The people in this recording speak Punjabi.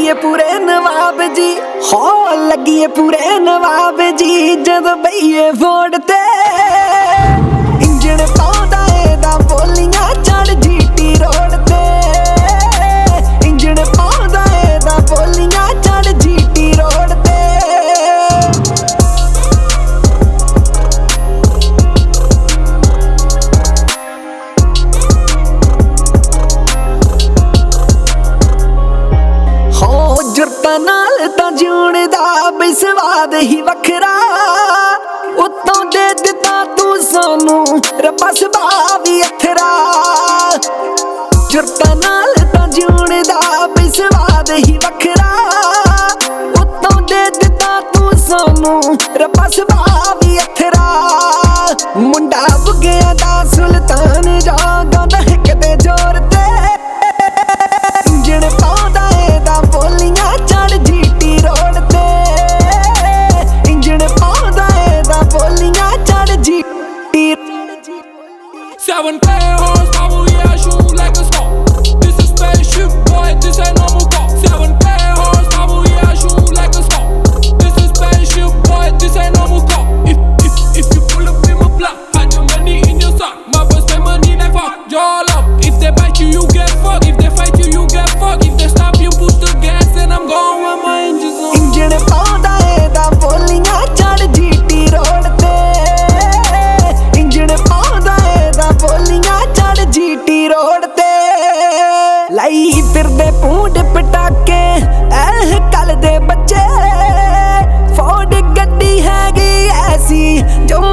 ਲੱਗੀਏ ਪੂਰੇ ਨਵਾਬ ਜੀ, ਹੋ ਲੱਗੀਏ ਪੂਰੇ ਨਵਾਬ ਜੀ। ਜਦੋਂ ਬਈਏ ਫੋੜ ਤੇ ਇੰਜਣ ਪਾਉਂਦਾ ਇਹਦਾ ਬੋਲੀਆਂ ਚੜ ਜੀਟੀ ਰੋਡ ਤੇ, ਇੰਜਣ ਪਾਉਂਦਾ ਇਹਦਾ ਬੋਲੀਆਂ ਚੜ ਜੀਟੀ ਰੋਡ ਤੇ। ਜੁਰਤਾਂ ਨਾਲ ਤਾਂ ਜਿਉਣ ਦਾ ਬਈ ਸਵਾਦ ਹੀ ਵੱਖਰਾ, ਉੱਤੋਂ ਦੇ ਦਿੱਤਾ ਤੂੰ ਸਾਨੂੰ ਰੱਬਾ ਸੁਭਾਅ ਵੀ ਅਥਰਾ। ਜੁਰਤਾਂ ਨਾਲ ਤਾਂ ਜਿਉਣ ਦਾ ਬਈ ਸਵਾਦ ਹੀ ਵੱਖਰਾ, ਉੱਤੋਂ ਦੇ ਦਿੱਤਾ ਤੂੰ ਸਾਨੂੰ ਰੱਬਾ ਸੁਭਾਅ ਵੀ ਅਥਰਾ। ਮੁੰਡਾ ਬੁੱਗਿਆਂ ਦਾ ਸੁਲਤਾਨ ਜਾ ਗਾਉਂਦਾ ਹਿੱਕ ਦੇ ਜ਼ੋਰ ਤੇ, ਇੰਜਣ ਪਾਉਂਦਾ ਇਹਦਾ ਬੋਲੀਆਂ ਚੜ ਜੀਟੀ ਰੋਡ ਤੇ, ਇੰਜਣ ਪਾਉਂਦਾ ਇਹਦਾ ਬੋਲੀਆਂ ਚੜ GT. 7K horsepower, yeah, I shoot like a star. This is spaceship, boy, this ain't normal car. 7K horsepower, yeah, I shoot like a star. This is spaceship, boy, this ain't normal car. If you pull up in my block, hide your money in your sock. My boys spend money like fuck, y'all up. If they bite you, you get fucked. If they fight you, you get fucked. If they stop you, push the gas, and I'm going with my engines on. Engine ਪਾਉਂਦਾ ਇਹਦਾ ਬੋਲੀਆਂ ਚੜ ਜੀਟੀ ਰੋਡ ਤੇ, ਇੰਜਣ ਪਾਉਂਦਾ ਇਹਦਾ ਬੋਲੀਆਂ ਚੜ ਜੀਟੀ ਰੋਡ ਤੇ। ਲਾਈ ਫਿਰਦੇ ਪੂੰਡ ਪਟਾਕੇ ਐਹ ਕੱਲ ਦੇ ਬੱਚੇ, ਫੋਰਡ ਗੱਡੀ ਹੈਗੀ ਐਸੀ ਜੋ